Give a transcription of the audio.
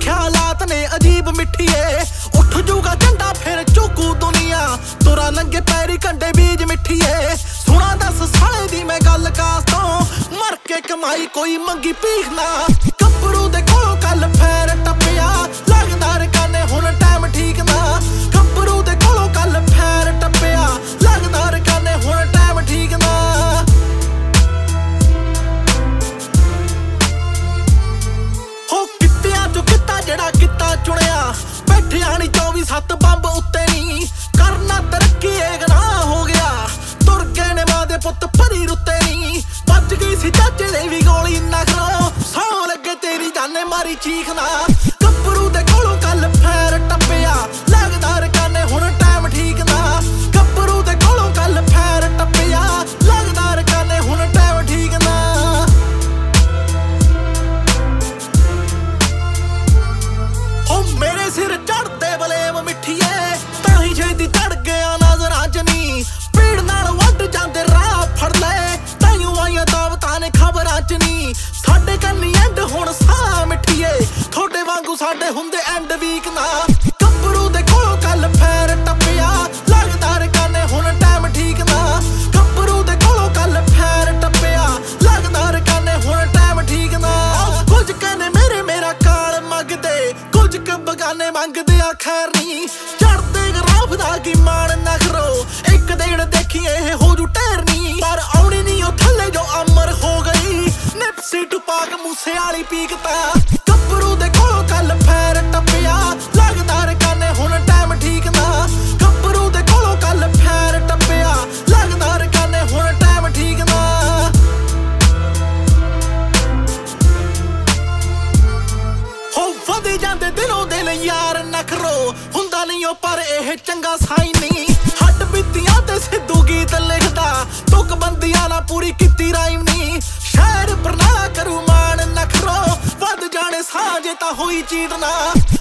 ख्यालात ने अजीब मिठिए उठ जूगा झंडा फिर चुकू दुनिया तुरा नंगे पैरी कंडे बीज मिठिए सुना दस साले दी मैं गल कास तो मर के कमाई कोई मंगी भीख ना गब्बरू दे कोलों कल फैर टप्पिया लगदा रकाने हुण टाइम ठीक ना गब्बरू दे कोलों कल फैर टप्पिया लगदा रकाने हुण टाइम ठीक ना हो कित्तियां चो कित्ता जेड़ा कित्ता चुनिया बैठिया नी 24/7 बंब उत्ते नी करना तरक्की एक ना हो गया तुर गए ने मां दे पुत्त भरी रुत्ते नी बच गई सी चाचे दे भी गोली ना करो सौ लगे तेरी जाने मारी चीख ना गब्बरू दे कोलों कल फैर टप्पिया लगदा रकाने हुण टाइम ठीक ना गब्बरू दे कोलों कल फैर टप्पिया लगदा रकाने हुण टाइम ठीक ना हो मेरे सिर चढ़ते बलेम मिठिए ताही छेती चढ़ गया नजरां च नी भीड़ नाल वड्ड जांदे राह फड़ ले ताईयों आईयां दावतां ने खबरां च नी साडे कन्नी एंड हुण साह मिठिए थोड़े वांगू साडे हुंदे एंड वीक ना गब्बरू दे कोलों कल फैर टप्पिया लगदा रकाने हुण टाइम ठीक ना गब्बरू दे कोलों कल फैर टप्पिया लगदा रकाने हुण टाइम ठीक ना कुछ कहने मेरे मेरा काल मंगदे कुछ क बगाने मंगदे आ खैर नी चढ़दे गराफ दा की मान ना करो एक दिन देखिए हो जू टहरनी पर आउणी नी ओ थल्ले जो अमर हो गई निप्सी टुपाक मूसे वाली पीकता गब्बरू दे कोलों कल फैर टप्पिया लगदा रकाने हुण टाइम ठीक ना गब्बरू दे कोलों कल फैर टप्पिया लगदा रकाने हुण टाइम ठीक ना हो वधी जांदे दिनों दिल यार नखरो हुंदा नहीं ओ पर एह चंगा साई नहीं हट बीतियां ते सिद्धू गीत लिखदा तुक बंदियां ना पूरी कीती राइम नहीं शहर पर ना करू मान नखरो वध जाने सां जे तां होई चीत ना